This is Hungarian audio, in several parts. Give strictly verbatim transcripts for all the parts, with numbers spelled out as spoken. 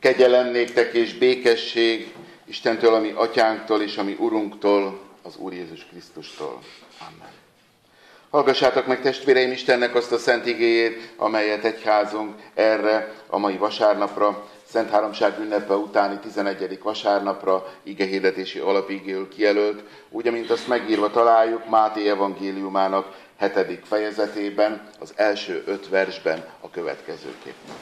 Kegyelem néktek és békesség Istentől, ami atyánktól és ami Urunktól, az Úr Jézus Krisztustól. Amen. Hallgassátok meg, testvéreim, Istennek azt a szent igéjét, amelyet egyházunk erre a mai vasárnapra, Szent Háromság ünnepe utáni tizenegyedik vasárnapra igehirdetési alapigéül kijelölt, úgy, amint azt megírva találjuk Máté evangéliumának hetedik fejezetében, az első öt versben a következőképpen.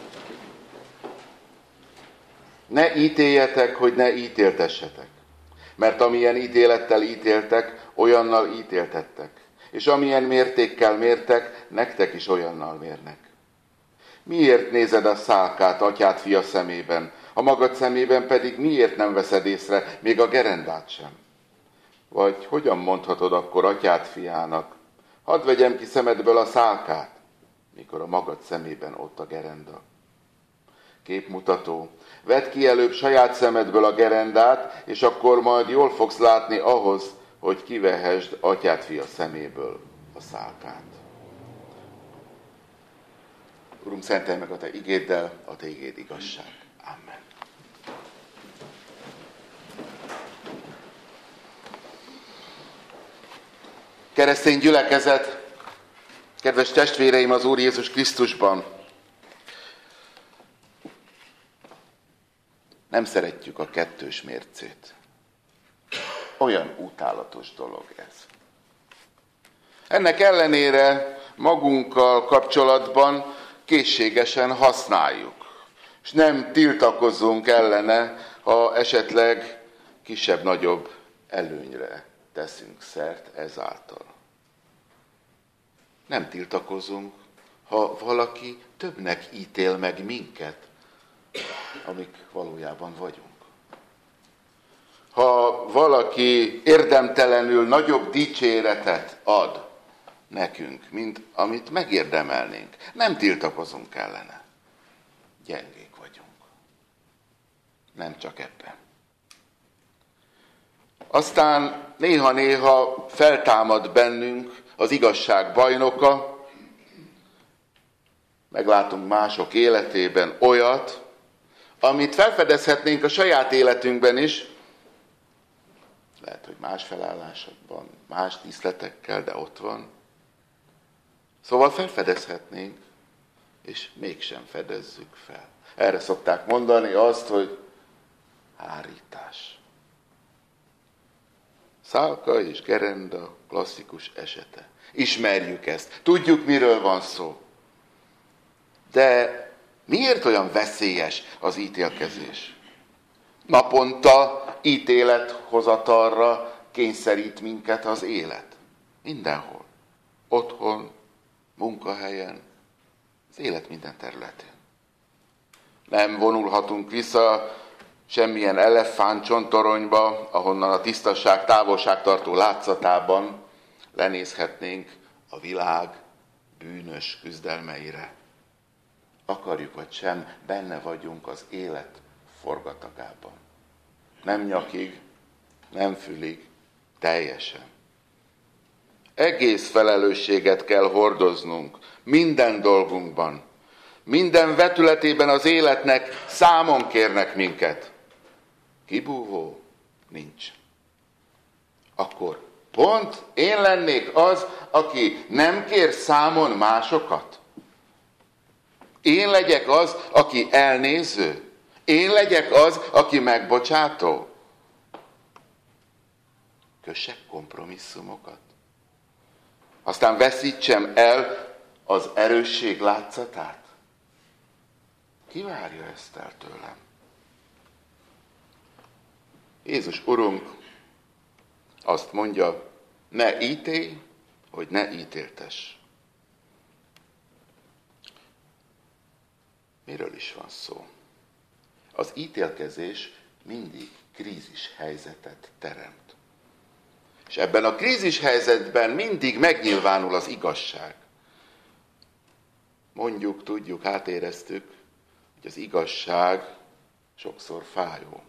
Ne ítéljetek, hogy ne ítéltessetek, mert amilyen ítélettel ítéltek, olyannal ítéltettek, és amilyen mértékkel mértek, nektek is olyannal mérnek. Miért nézed a szálkát atyád fia szemében, a magad szemében pedig miért nem veszed észre még a gerendát sem? Vagy hogyan mondhatod akkor atyád fiának, hadd vegyem ki szemedből a szálkát, mikor a magad szemében ott a gerenda? Képmutató, vedd ki előbb saját szemedből a gerendát, és akkor majd jól fogsz látni ahhoz, hogy kivehesd atyád fia szeméből a szálkát. Urunk, szentelj meg a te igéddel, a te igéd igazság. Amen. Keresztény gyülekezet, kedves testvéreim az Úr Jézus Krisztusban, nem szeretjük a kettős mércét. Olyan utálatos dolog ez. Ennek ellenére magunkkal kapcsolatban készségesen használjuk, és nem tiltakozunk ellene, ha esetleg kisebb-nagyobb előnyre teszünk szert ezáltal. Nem tiltakozunk, ha valaki többnek ítél meg minket, amik valójában vagyunk. Ha valaki érdemtelenül nagyobb dicséretet ad nekünk, mint amit megérdemelnénk, nem tiltakozunk ellene. Gyengék vagyunk. Nem csak ebben. Aztán néha-néha feltámad bennünk az igazság bajnoka, meglátunk mások életében olyat, amit felfedezhetnénk a saját életünkben is, lehet, hogy más felállásokban, más díszletekkel, de ott van. Szóval felfedezhetnénk, és mégsem fedezzük fel. Erre szokták mondani azt, hogy hárítás. Szálka és gerenda klasszikus esete. Ismerjük ezt, tudjuk, miről van szó. De miért olyan veszélyes az ítélkezés? Naponta ítélethozatalra kényszerít minket az élet. Mindenhol. Otthon, munkahelyen, az élet minden területén. Nem vonulhatunk vissza semmilyen elefántcsontoronyba, ahonnan a tisztaság távolságtartó látszatában lenézhetnénk a világ bűnös küzdelmeire. Akarjuk vagy sem, benne vagyunk az élet forgatagában. Nem nyakig, nem fülig, teljesen. Egész felelősséget kell hordoznunk minden dolgunkban. Minden vetületében az életnek számon kérnek minket. Kibúvó nincs. Akkor pont én lennék az, aki nem kér számon másokat? Én legyek az, aki elnéző? Én legyek az, aki megbocsátó? Kössek kompromisszumokat? Aztán veszítsem el az erősség látszatát? Ki várja ezt el tőlem? Jézus Urunk azt mondja, ne ítélj, hogy ne ítéltess. Miről is van szó? Az ítélkezés mindig krízis helyzetet teremt. És ebben a krízis helyzetben mindig megnyilvánul az igazság. Mondjuk, tudjuk, átéreztük, hogy az igazság sokszor fájó.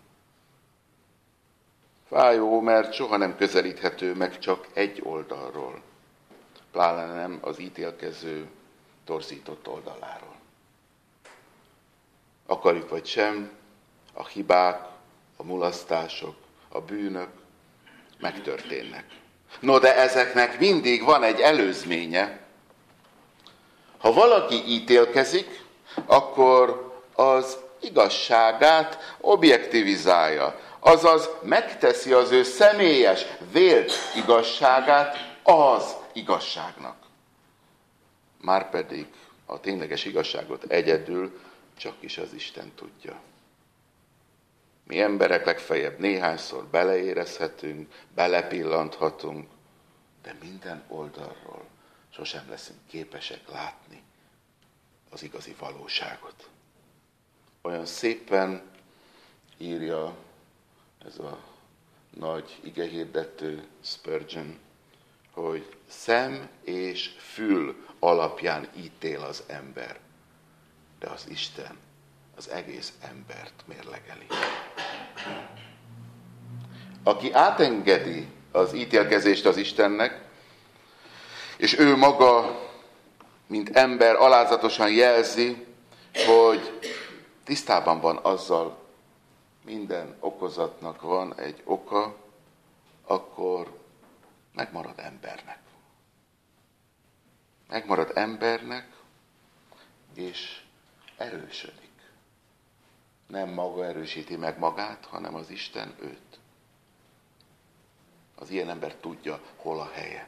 Fájó, mert soha nem közelíthető meg csak egy oldalról, pláne nem az ítélkező torzított oldaláról. akarjuk vagy sem, a hibák, a mulasztások, a bűnök megtörténnek. No, de ezeknek mindig van egy előzménye. Ha valaki ítélkezik, akkor az igazságát objektivizálja, azaz megteszi az ő személyes, vélt igazságát az igazságnak. Márpedig a tényleges igazságot egyedül csak is az Isten tudja. Mi emberek legfeljebb néhányszor beleérezhetünk, belepillanthatunk, de minden oldalról sosem leszünk képesek látni az igazi valóságot. Olyan szépen írja ez a nagy igehirdető Spurgeon, hogy szem és fül alapján ítél az ember, de az Isten az egész embert mérlegeli. Aki átengedi az ítélkezést az Istennek, és ő maga, mint ember alázatosan jelzi, hogy tisztában van azzal, minden okozatnak van egy oka, akkor megmarad embernek. Megmarad embernek, és erősödik. Nem maga erősíti meg magát, hanem az Isten őt. Az ilyen ember tudja, hol a helye.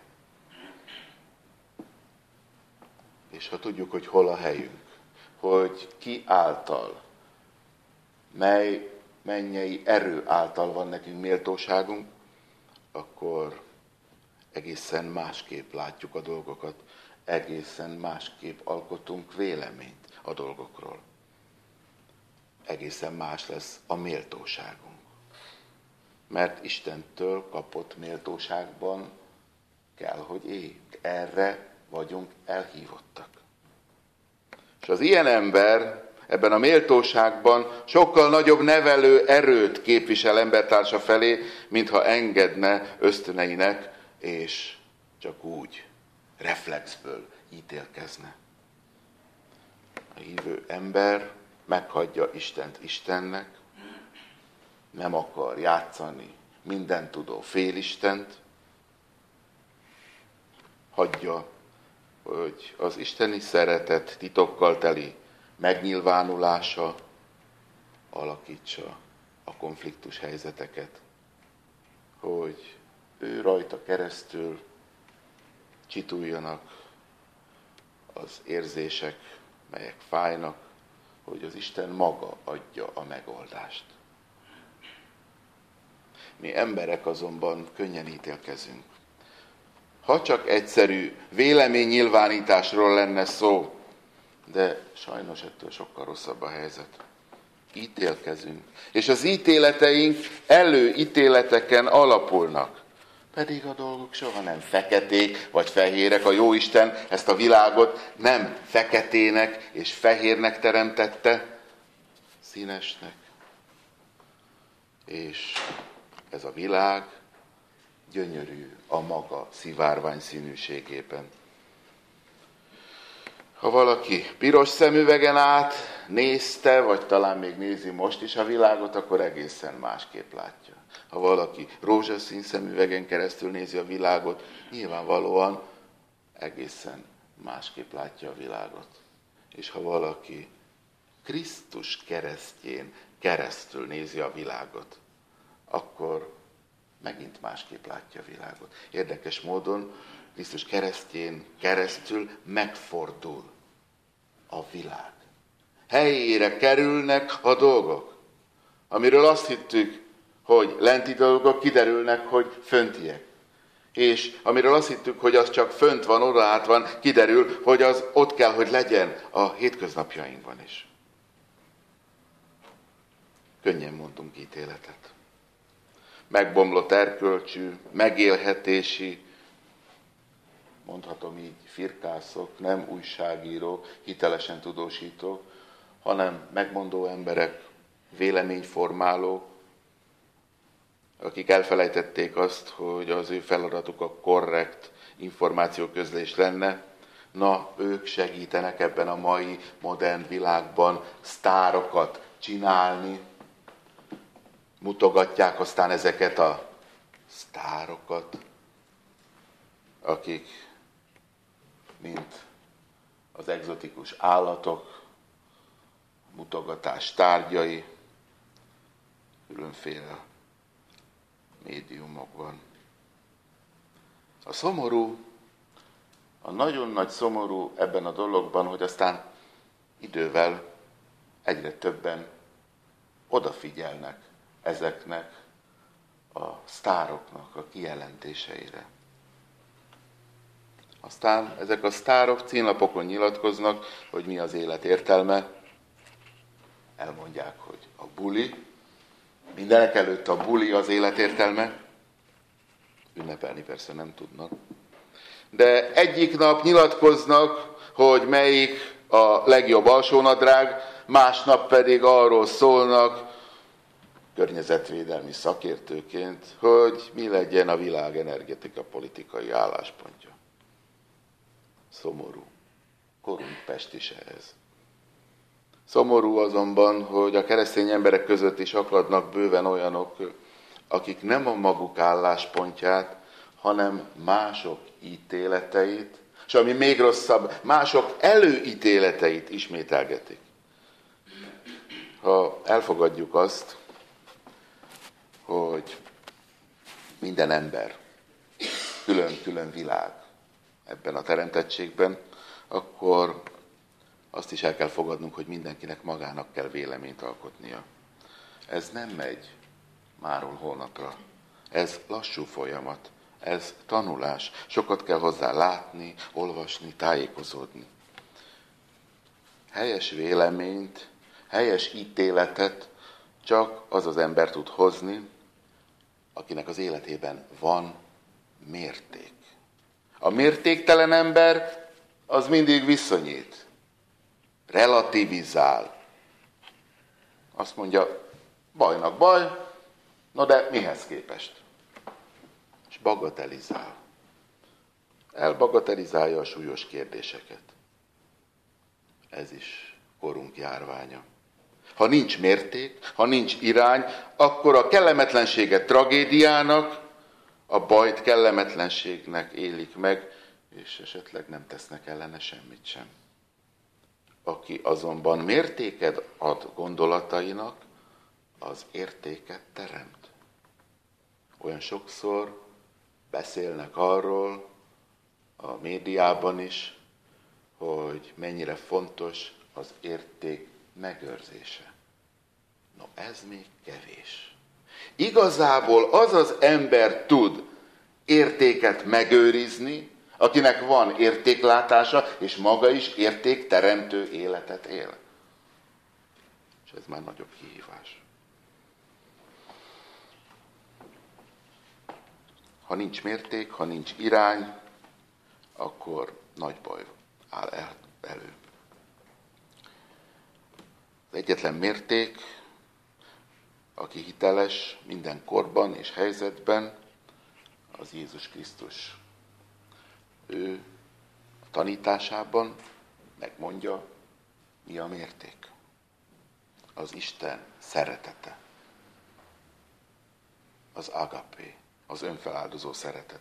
És ha tudjuk, hogy hol a helyünk, hogy ki által, mely mennyei erő által van nekünk méltóságunk, akkor egészen másképp látjuk a dolgokat, egészen másképp alkotunk véleményt a dolgokról. Egészen más lesz a méltóságunk. Mert Istentől kapott méltóságban kell, hogy éljünk. Erre vagyunk elhívottak. És az ilyen ember ebben a méltóságban sokkal nagyobb nevelő erőt képvisel embertársa felé, mintha engedne ösztöneinek, és csak úgy reflexből ítélkezne. A hívő ember meghagyja Istent Istennek, nem akar játszani mindentudó félistent, hagyja, hogy az isteni szeretet titokkal teli megnyilvánulása alakítsa a konfliktus helyzeteket, hogy ő rajta keresztül csituljanak az érzések, melyek fájnak, hogy az Isten maga adja a megoldást. Mi emberek azonban könnyen ítélkezünk. Ha csak egyszerű véleménynyilvánításról lenne szó, de sajnos ettől sokkal rosszabb a helyzet. Ítélkezünk, és az ítéleteink előítéleteken alapulnak. Pedig a dolgok soha nem feketék vagy fehérek. A Jóisten ezt a világot nem feketének és fehérnek teremtette, színesnek. És ez a világ gyönyörű a maga szivárvány színűségében. Ha valaki piros szemüvegen át nézte, vagy talán még nézi most is a világot, akkor egészen másképp látja. Ha valaki rózsaszín szemüvegen keresztül nézi a világot, nyilvánvalóan egészen másképp látja a világot. És ha valaki Krisztus keresztjén keresztül nézi a világot, akkor megint másképp látja a világot. Érdekes módon Krisztus keresztjén keresztül megfordul a világ. Helyére kerülnek a dolgok, amiről azt hittük, hogy lenti dolgok, kiderülnek, hogy föntiek. És amiről azt hittük, hogy az csak fönt van, oda át van, kiderül, hogy az ott kell, hogy legyen a hétköznapjainkban is. Könnyen mondunk ítéletet. Megbomlott erkölcsű, megélhetési, mondhatom így, firkászok, nem újságírók, hitelesen tudósítók, hanem megmondó emberek, véleményformálók, akik elfelejtették azt, hogy az ő feladatuk a korrekt információközlés lenne, Na, ők segítenek ebben a mai modern világban sztárokat csinálni. Mutogatják aztán ezeket a sztárokat, akik mint az egzotikus állatok, mutogatás tárgyai, különféle médiumokban. A szomorú, a nagyon nagy szomorú ebben a dologban, hogy aztán idővel egyre többen odafigyelnek ezeknek a sztároknak a kijelentéseire. Aztán ezek a sztárok címlapokon nyilatkoznak, hogy mi az élet értelme. Elmondják, hogy a buli, mindenek előtt a buli az élet értelme. Ünnepelni persze nem tudnak. De egyik nap nyilatkoznak, hogy melyik a legjobb alsónadrág, másnap pedig arról szólnak, környezetvédelmi szakértőként, hogy mi legyen a világ energetika politikai álláspontja. Szomorú. Korunk pestise ez. Szomorú azonban, hogy a keresztény emberek között is akadnak bőven olyanok, akik nem a maguk álláspontját, hanem mások ítéleteit, és ami még rosszabb, mások előítéleteit ismételgetik. Ha elfogadjuk azt, hogy minden ember külön-külön világ ebben a teremtettségben, akkor azt is el kell fogadnunk, hogy mindenkinek magának kell véleményt alkotnia. Ez nem megy máról holnapra. Ez lassú folyamat, ez tanulás. Sokat kell hozzá látni, olvasni, tájékozódni. Helyes véleményt, helyes ítéletet csak az az ember tud hozni, akinek az életében van mérték. A mértéktelen ember az mindig viszonyít, relativizál. Azt mondja, bajnak baj, no de mihez képest? És bagatelizál. Elbagatelizálja a súlyos kérdéseket. Ez is korunk járványa. Ha nincs mérték, ha nincs irány, akkor a kellemetlenséget tragédiának, a bajt kellemetlenségnek élik meg, és esetleg nem tesznek ellene semmit sem. Aki azonban mértéket ad gondolatainak, az értéket teremt. Olyan sokszor beszélnek arról a médiában is, hogy mennyire fontos az érték megőrzése. No, ez még kevés. Igazából az az ember tud értéket megőrizni, akinek van értéklátása, és maga is értékteremtő életet él. És ez már nagyobb kihívás. Ha nincs mérték, ha nincs irány, akkor nagy baj áll el, elő. Az egyetlen mérték, aki hiteles minden korban és helyzetben, az Jézus Krisztus. Ő a tanításában megmondja, mi a mérték. Az Isten szeretete. Az agapé, az önfeláldozó szeretet.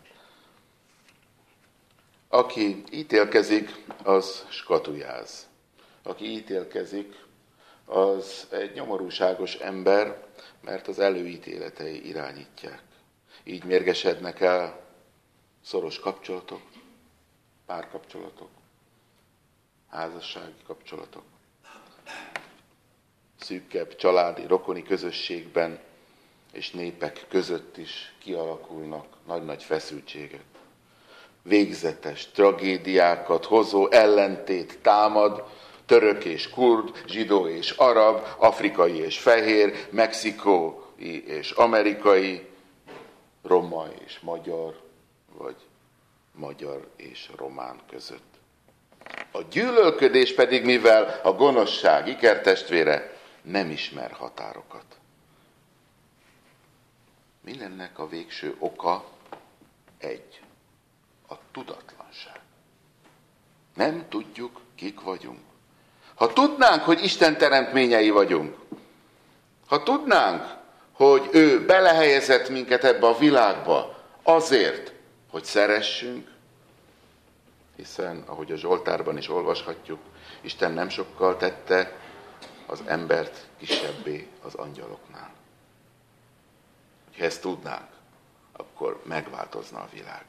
Aki ítélkezik, az skatujáz. Aki ítélkezik, az egy nyomorúságos ember, mert az előítéletei irányítják. Így mérgesednek el szoros kapcsolatok, párkapcsolatok, házassági kapcsolatok, szűkebb családi, rokoni közösségben és népek között is kialakulnak nagy-nagy feszültségek. Végzetes tragédiákat hozó ellentét támad, török és kurd, zsidó és arab, afrikai és fehér, mexikói és amerikai, roma és magyar, vagy magyar és román között. A gyűlölködés pedig, mivel a gonoszság ikertestvére, nem ismer határokat. Mindennek a végső oka egy, a tudatlanság. Nem tudjuk, kik vagyunk. Ha tudnánk, hogy Isten teremtményei vagyunk, ha tudnánk, hogy ő belehelyezett minket ebbe a világba azért, hogy szeressünk, hiszen, ahogy a Zsoltárban is olvashatjuk, Isten nem sokkal tette az embert kisebbé az angyaloknál. Ha ezt tudnánk, akkor megváltozna a világ.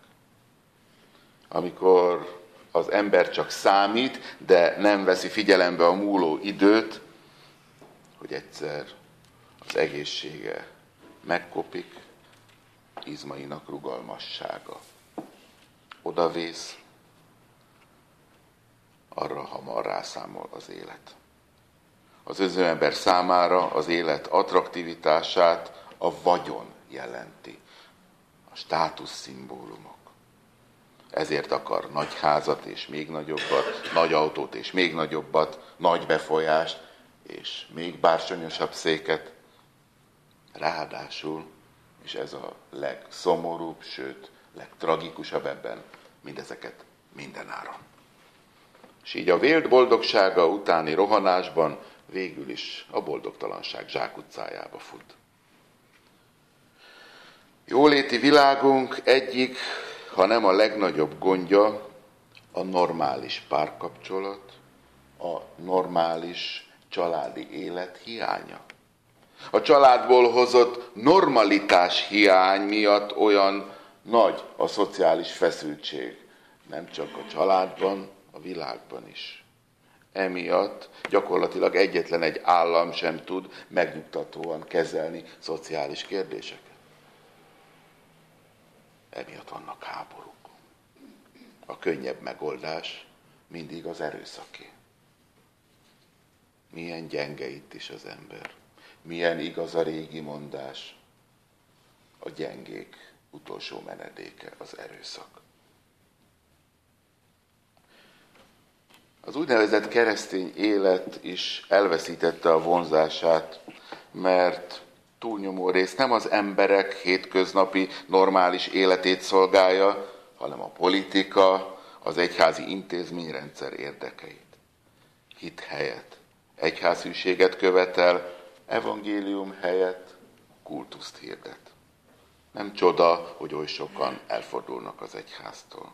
Amikor az ember csak számít, de nem veszi figyelembe a múló időt, hogy egyszer az egészsége megkopik, izmainak rugalmassága odavész, arra hamar rászámol az élet. Az özönember számára az élet attraktivitását a vagyon jelenti, a státuszszimbólumok. Ezért akar nagy házat és még nagyobbat, nagy autót és még nagyobbat, nagy befolyást és még bársonyosabb széket. Ráadásul, és ez a legszomorúbb, sőt, legtragikusabb ebben, mindezeket mindenáron. És így a vélt boldogsága utáni rohanásban végül is a boldogtalanság zsákutcájába fut. Jóléti világunk egyik, ha nem a legnagyobb gondja, a normális párkapcsolat, a normális családi élet hiánya. A családból hozott normalitás hiány miatt olyan nagy a szociális feszültség. Nem csak a családban, a világban is. Emiatt gyakorlatilag egyetlen egy állam sem tud megnyugtatóan kezelni szociális kérdéseket. Emiatt vannak háborúk. A könnyebb megoldás mindig az erőszaké. Milyen gyenge itt is az ember. Milyen igaz a régi mondás. A gyengék utolsó menedéke az erőszak. Az úgynevezett keresztény élet is elveszítette a vonzását, mert túlnyomó rész nem az emberek hétköznapi, normális életét szolgálja, hanem a politika, az egyházi intézményrendszer érdekeit. Hit helyett egyházhűséget követel, evangélium helyett kultuszt hirdet. Nem csoda, hogy oly sokan elfordulnak az egyháztól.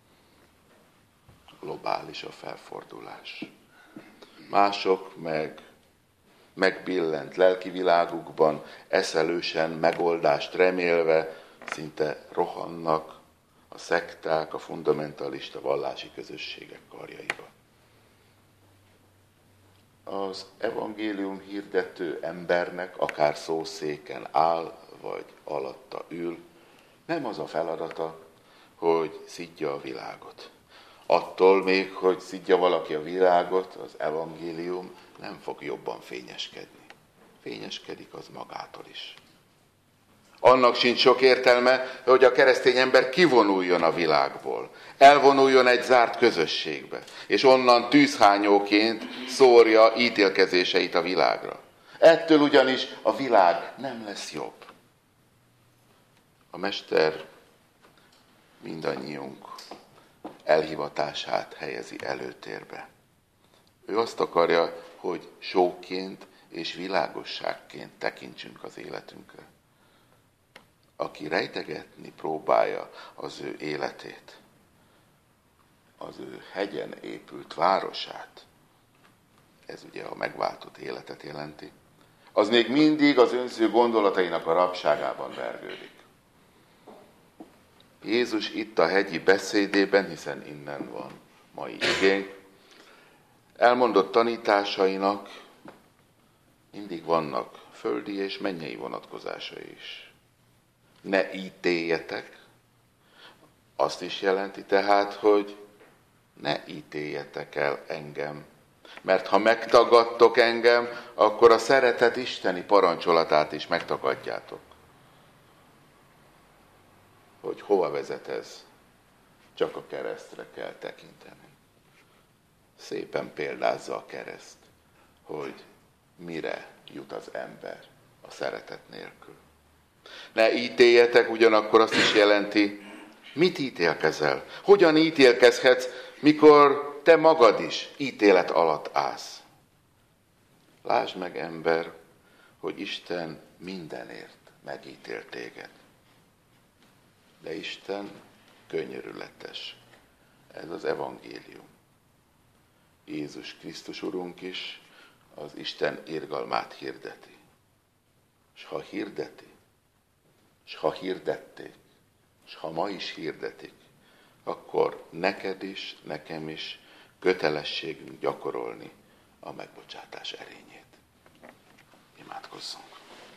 Globális a felfordulás. Mások meg megbillent lelki világukban, eszelősen megoldást remélve, szinte rohannak a szekták, a fundamentalista vallási közösségek karjaiba. Az evangélium hirdető embernek, akár szószéken áll, vagy alatta ül, nem az a feladata, hogy szidja a világot. Attól még, hogy szidja valaki a világot, az evangélium nem fog jobban fényeskedni. Fényeskedik az magától is. Annak sincs sok értelme, hogy a keresztény ember kivonuljon a világból, elvonuljon egy zárt közösségbe, és onnan tűzhányóként szórja ítélkezéseit a világra. Ettől ugyanis a világ nem lesz jobb. A Mester mindannyiunk elhivatását helyezi előtérbe. Ő azt akarja, hogy sóként és világosságként tekintsünk az életünkre. Aki rejtegetni próbálja az ő életét, az ő hegyen épült városát, ez ugye a megváltott életet jelenti, az még mindig az önző gondolatainak a rabságában vergődik. Jézus itt a hegyi beszédében, hiszen innen van mai igénk, elmondott tanításainak mindig vannak földi és mennyei vonatkozásai is. Ne ítéljetek, azt is jelenti tehát, hogy ne ítéljetek el engem. Mert ha megtagadtok engem, akkor a szeretet isteni parancsolatát is megtagadjátok. Hogy hova vezet ez? Csak a keresztre kell tekinteni. Szépen példázza a kereszt, hogy mire jut az ember a szeretet nélkül. Ne ítéljetek, ugyanakkor azt is jelenti, mit ítélkezel? Hogyan ítélkezhetsz, mikor te magad is ítélet alatt állsz. Lásd meg, ember, hogy Isten mindenért megítél téged. De Isten könyörületes. Ez az evangélium. Jézus Krisztus Urunk is az Isten irgalmát hirdeti. És ha hirdeti, és ha hirdették, és ha ma is hirdetik, akkor neked is, nekem is kötelességünk gyakorolni a megbocsátás erényét. Imádkozzunk!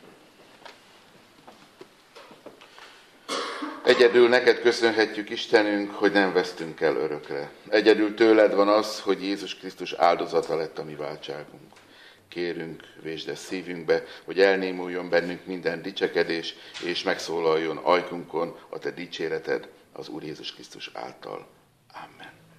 Egyedül neked köszönhetjük, Istenünk, hogy nem vesztünk el örökre. Egyedül tőled van az, hogy Jézus Krisztus áldozata lett a mi váltságunk. Kérünk, vésd ezt szívünkbe, hogy elnémuljon bennünk minden dicsekedés, és megszólaljon ajkunkon a te dicséreted az Úr Jézus Krisztus által.